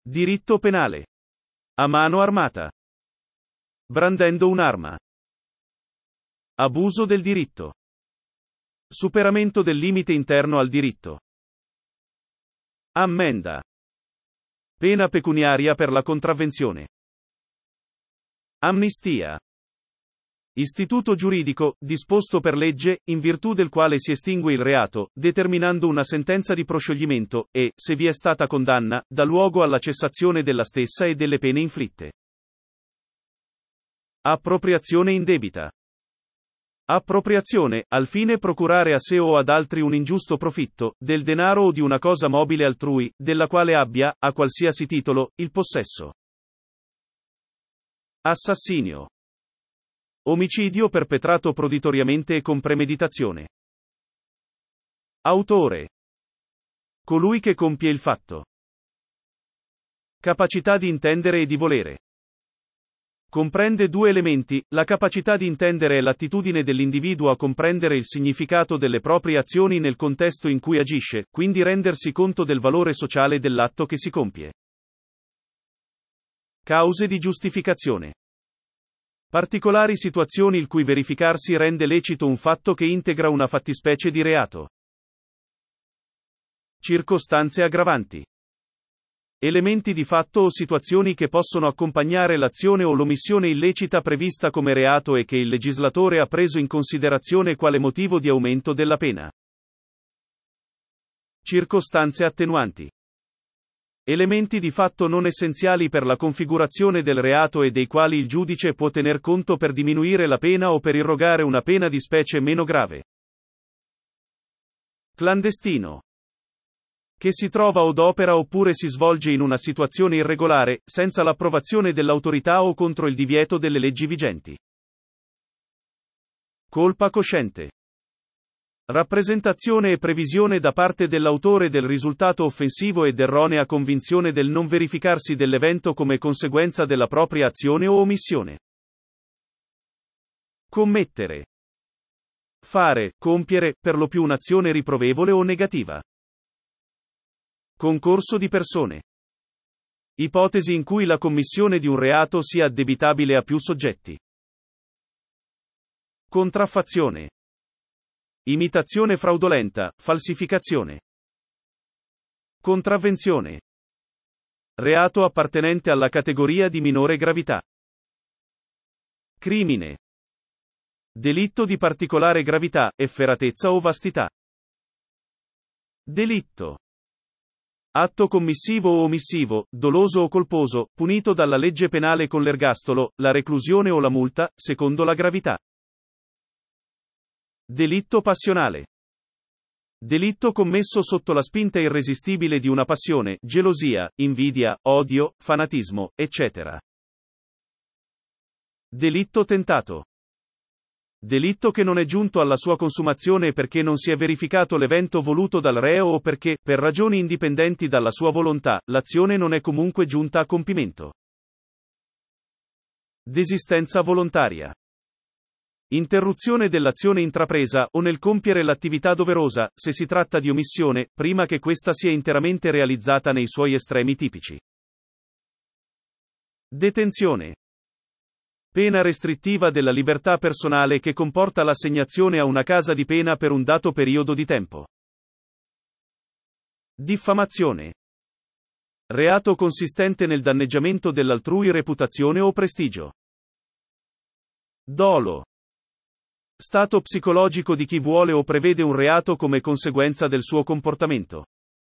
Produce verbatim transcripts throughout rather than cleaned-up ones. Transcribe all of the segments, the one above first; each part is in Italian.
Diritto penale. A mano armata. Brandendo un'arma. Abuso del diritto. Superamento del limite interno al diritto. Ammenda. Pena pecuniaria per la contravvenzione. Amnistia. Istituto giuridico, disposto per legge, in virtù del quale si estingue il reato, determinando una sentenza di proscioglimento, e, se vi è stata condanna, dà luogo alla cessazione della stessa e delle pene inflitte. Appropriazione indebita. Appropriazione, al fine procurare a sé o ad altri un ingiusto profitto, del denaro o di una cosa mobile altrui, della quale abbia, a qualsiasi titolo, il possesso. Assassinio. Omicidio perpetrato proditoriamente e con premeditazione. Autore. Colui che compie il fatto. Capacità di intendere e di volere. Comprende due elementi: la capacità di intendere è l'attitudine dell'individuo a comprendere il significato delle proprie azioni nel contesto in cui agisce, quindi rendersi conto del valore sociale dell'atto che si compie. Cause di giustificazione. Particolari situazioni il cui verificarsi rende lecito un fatto che integra una fattispecie di reato. Circostanze aggravanti. Elementi di fatto o situazioni che possono accompagnare l'azione o l'omissione illecita prevista come reato e che il legislatore ha preso in considerazione quale motivo di aumento della pena. Circostanze attenuanti. Elementi di fatto non essenziali per la configurazione del reato e dei quali il giudice può tener conto per diminuire la pena o per irrogare una pena di specie meno grave. Clandestino. Che si trova od opera oppure si svolge in una situazione irregolare, senza l'approvazione dell'autorità o contro il divieto delle leggi vigenti. Colpa cosciente. Rappresentazione e previsione da parte dell'autore del risultato offensivo ed erronea convinzione del non verificarsi dell'evento come conseguenza della propria azione o omissione. Commettere. Fare, compiere, per lo più un'azione riprovevole o negativa. Concorso di persone. Ipotesi in cui la commissione di un reato sia addebitabile a più soggetti. Contraffazione. Imitazione fraudolenta, falsificazione. Contravvenzione. Reato appartenente alla categoria di minore gravità. Crimine. Delitto di particolare gravità, efferatezza o vastità. Delitto. Atto commissivo o omissivo, doloso o colposo, punito dalla legge penale con l'ergastolo, la reclusione o la multa, secondo la gravità. Delitto passionale. Delitto commesso sotto la spinta irresistibile di una passione, gelosia, invidia, odio, fanatismo, eccetera. Delitto tentato. Delitto che non è giunto alla sua consumazione perché non si è verificato l'evento voluto dal reo o perché, per ragioni indipendenti dalla sua volontà, l'azione non è comunque giunta a compimento. Desistenza volontaria. Interruzione dell'azione intrapresa, o nel compiere l'attività doverosa, se si tratta di omissione, prima che questa sia interamente realizzata nei suoi estremi tipici. Detenzione. Pena restrittiva della libertà personale che comporta l'assegnazione a una casa di pena per un dato periodo di tempo. Diffamazione. Reato consistente nel danneggiamento dell'altrui reputazione o prestigio. Dolo. Stato psicologico di chi vuole o prevede un reato come conseguenza del suo comportamento.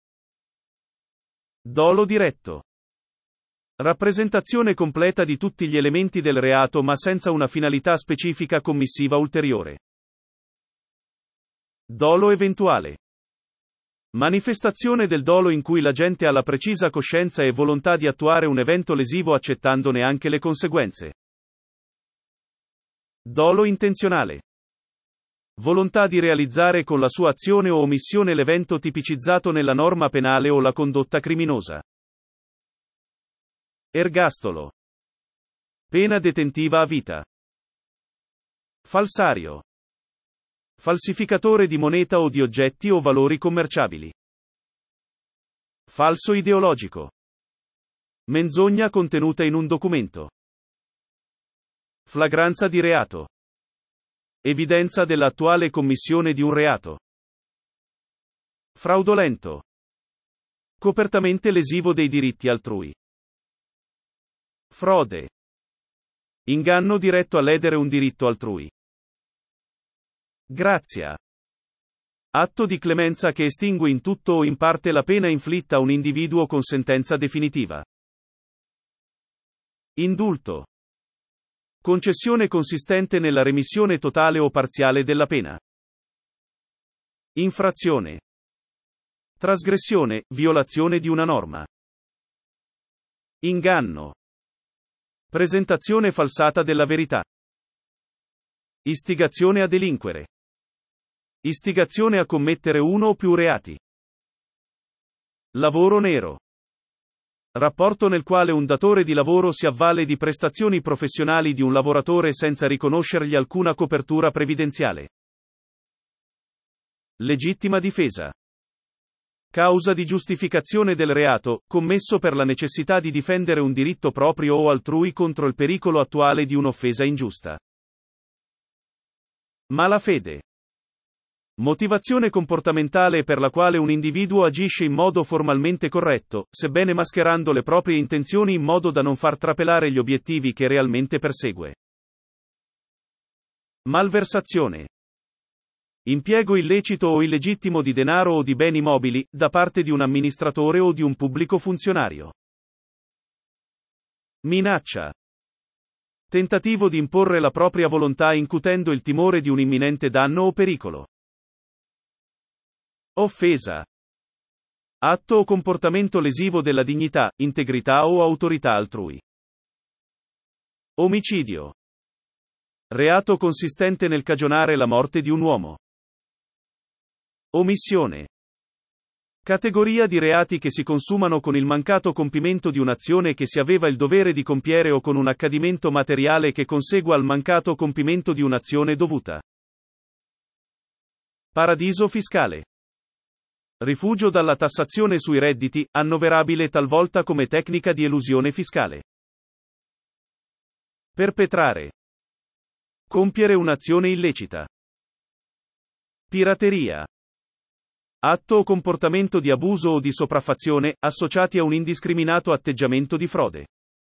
Dolo diretto. Rappresentazione completa di tutti gli elementi del reato ma senza una finalità specifica commissiva ulteriore. Dolo eventuale. Manifestazione del dolo in cui l'agente ha la precisa coscienza e volontà di attuare un evento lesivo accettandone anche le conseguenze. Dolo intenzionale. Volontà di realizzare con la sua azione o omissione l'evento tipicizzato nella norma penale o la condotta criminosa. Ergastolo. Pena detentiva a vita. Falsario. Falsificatore di moneta o di oggetti o valori commerciabili. Falso ideologico. Menzogna contenuta in un documento. Flagranza di reato. Evidenza dell'attuale commissione di un reato. Fraudolento. Copertamente lesivo dei diritti altrui. Frode. Inganno diretto a ledere un diritto altrui. Grazia. Atto di clemenza che estingue in tutto o in parte la pena inflitta a un individuo con sentenza definitiva. Indulto. Concessione consistente nella remissione totale o parziale della pena. Infrazione. Trasgressione, violazione di una norma. Inganno. Presentazione falsata della verità. Istigazione a delinquere. Istigazione a commettere uno o più reati. Lavoro nero. Rapporto nel quale un datore di lavoro si avvale di prestazioni professionali di un lavoratore senza riconoscergli alcuna copertura previdenziale. Legittima difesa. Causa di giustificazione del reato, commesso per la necessità di difendere un diritto proprio o altrui contro il pericolo attuale di un'offesa ingiusta. Malafede. Motivazione comportamentale per la quale un individuo agisce in modo formalmente corretto, sebbene mascherando le proprie intenzioni in modo da non far trapelare gli obiettivi che realmente persegue. Malversazione. Impiego illecito o illegittimo di denaro o di beni mobili, da parte di un amministratore o di un pubblico funzionario. Minaccia. Tentativo di imporre la propria volontà incutendo il timore di un imminente danno o pericolo. Offesa. Atto o comportamento lesivo della dignità, integrità o autorità altrui. Omicidio. Reato consistente nel cagionare la morte di un uomo. Omissione. Categoria di reati che si consumano con il mancato compimento di un'azione che si aveva il dovere di compiere o con un accadimento materiale che consegua al mancato compimento di un'azione dovuta. Paradiso fiscale. Rifugio dalla tassazione sui redditi, annoverabile talvolta come tecnica di elusione fiscale. Perpetrare. Compiere un'azione illecita. Pirateria. Atto o comportamento di abuso o di sopraffazione, associati a un indiscriminato atteggiamento di frode.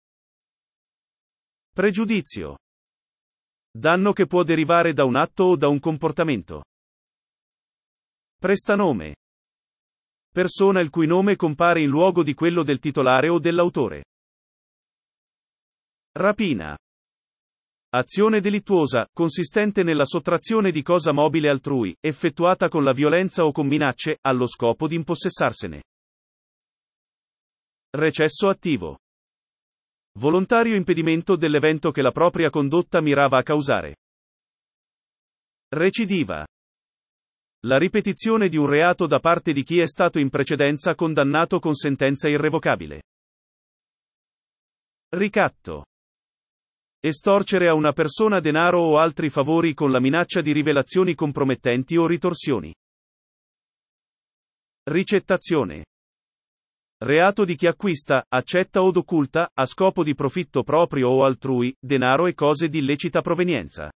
Pregiudizio. Danno che può derivare da un atto o da un comportamento. Prestanome. Persona il cui nome compare in luogo di quello del titolare o dell'autore. Rapina. Azione delittuosa, consistente nella sottrazione di cosa mobile altrui, effettuata con la violenza o con minacce, allo scopo di impossessarsene. Recesso attivo. Volontario impedimento dell'evento che la propria condotta mirava a causare. Recidiva. La ripetizione di un reato da parte di chi è stato in precedenza condannato con sentenza irrevocabile. Ricatto. Estorcere a una persona denaro o altri favori con la minaccia di rivelazioni compromettenti o ritorsioni. Ricettazione. Reato di chi acquista, accetta od occulta, a scopo di profitto proprio o altrui, denaro e cose di illecita provenienza.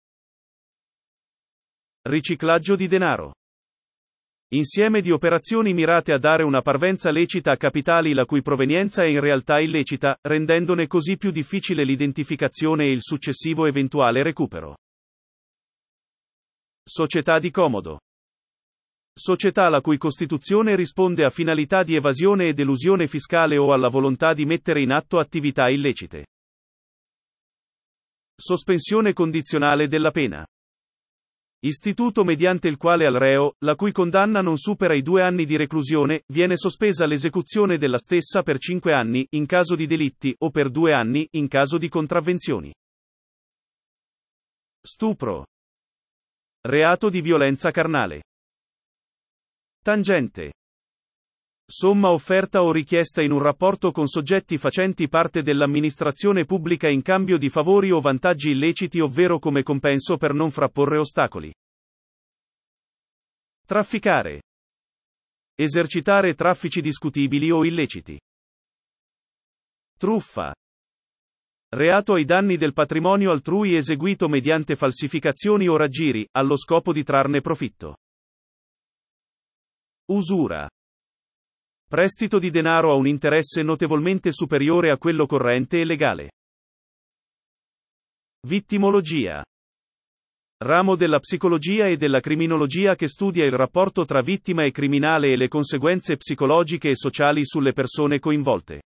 Riciclaggio di denaro. Insieme di operazioni mirate a dare una parvenza lecita a capitali la cui provenienza è in realtà illecita, rendendone così più difficile l'identificazione e il successivo eventuale recupero. Società di comodo. Società la cui costituzione risponde a finalità di evasione ed elusione fiscale o alla volontà di mettere in atto attività illecite. Sospensione condizionale della pena. Istituto mediante il quale al reo, la cui condanna non supera i due anni di reclusione, viene sospesa l'esecuzione della stessa per cinque anni, in caso di delitti, o per due anni, in caso di contravvenzioni. Stupro. Reato di violenza carnale. Tangente. Somma offerta o richiesta in un rapporto con soggetti facenti parte dell'amministrazione pubblica in cambio di favori o vantaggi illeciti ovvero come compenso per non frapporre ostacoli. Trafficare. Esercitare traffici discutibili o illeciti. Truffa. Reato ai danni del patrimonio altrui eseguito mediante falsificazioni o raggiri, allo scopo di trarne profitto. Usura. Prestito di denaro a un interesse notevolmente superiore a quello corrente e legale. Vittimologia. Ramo della psicologia e della criminologia che studia il rapporto tra vittima e criminale e le conseguenze psicologiche e sociali sulle persone coinvolte.